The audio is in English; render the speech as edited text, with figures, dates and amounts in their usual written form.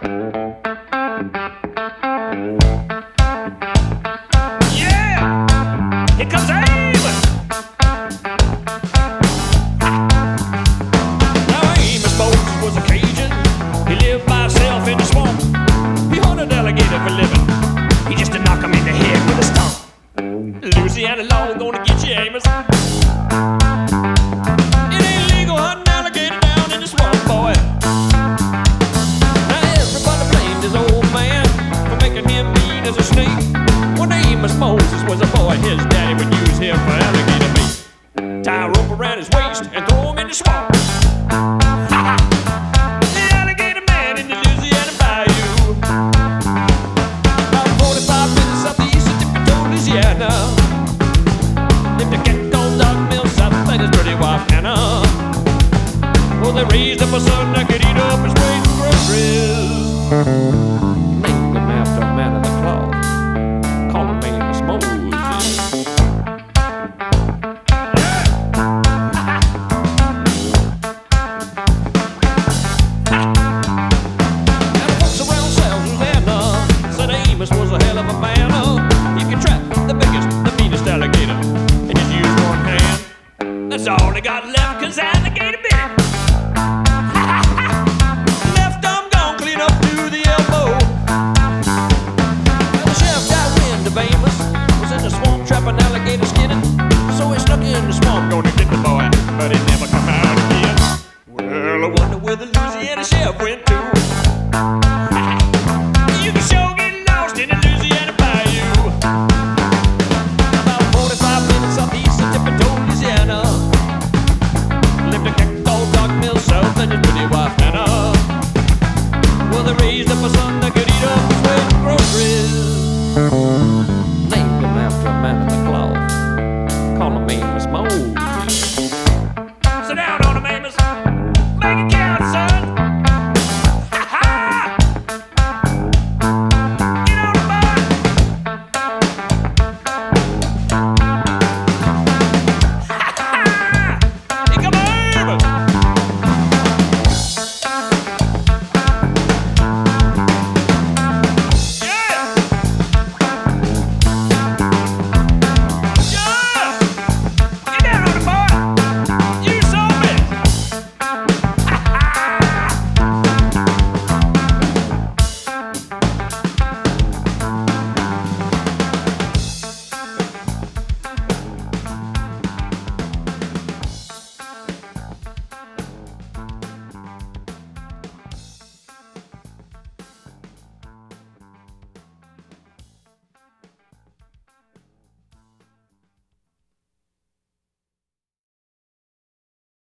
Yeah! Here comes Amos! Now Amos Moses was a Cajun. He lived by himself in the swamp. He hunted alligator for living. He just to knock him in the head with a stump. Louisiana law gonna get you, Amos. It ain't legal hunting alligator down in the swamp, boy. Now everybody blamed his old man for making him mean as a snake. When Amos Moses was a boy, his daddy would use him for alligator bait. Tie a rope around his waist and throw him in the swamp. The alligator man in the Louisiana bayou. About 45 minutes southeast of Tippecanoe, Louisiana. Lived a cat called Doc Mills, I think his pretty wife Hannah. Well, they raised up a son that could eat up his weight in groceries. Named him after a man of the cloth. Call him Amos Moses. And the folks around South Louisiana said Amos was a hell of a man. You can trap the biggest, the meanest alligator and just use one hand. That's all they got left, 'cause alligator bit it. Left arm gone clean up to the elbow. Well, the sheriff got wind of Amos was in the swamp trapping alligator skinning. So he snuck in the swamp gonna get the boy, but he never come out again. Well, I wonder where the Louisiana sheriff went.